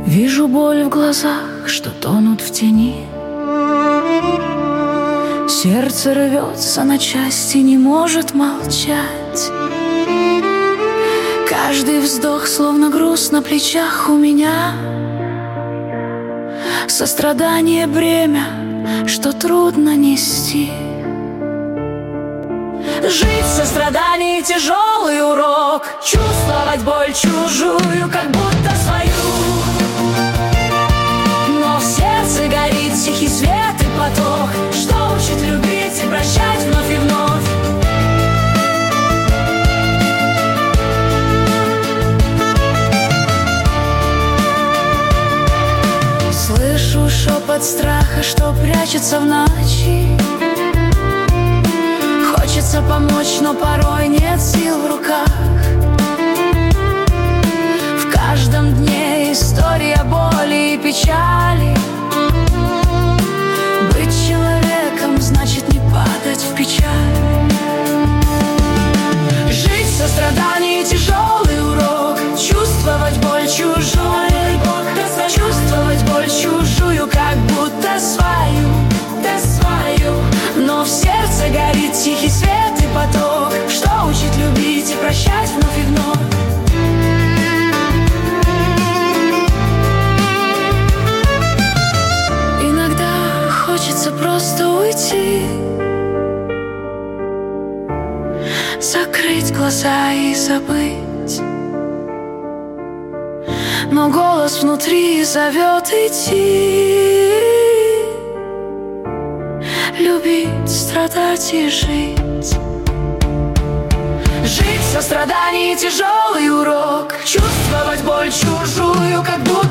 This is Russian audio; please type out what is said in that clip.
Вижу боль в глазах, что тонут в тени. Сердце рвется на части, не может молчать. Каждый вздох, словно груз на плечах у меня. Сострадание бремя, что трудно нести. Жить в сострадании тяжелый урок. Чувствовать боль чужую, как будто свою. Но в сердце горит тихий свет и поток, что учит любить и прощать вновь и вновь. Слышу шепот страха, что прячется в ночи. Хочется помочь, но порой нет сил в руках. В каждом дне история боли и печали. Быть человеком значит не падать в печаль. Жить в сострадании тяжелый урок. Чувствовать боль чужую, чувствовать боль чужую, как будто свою, да свою. Но в сердце горит тихий свет и поток, что учит любить и прощать вновь и вновь. Иногда хочется просто уйти, закрыть глаза и забыть. Но голос внутри зовет идти. Любить, страдать и жить. Жить в сострадании тяжелый урок. Чувствовать боль чужую, как будто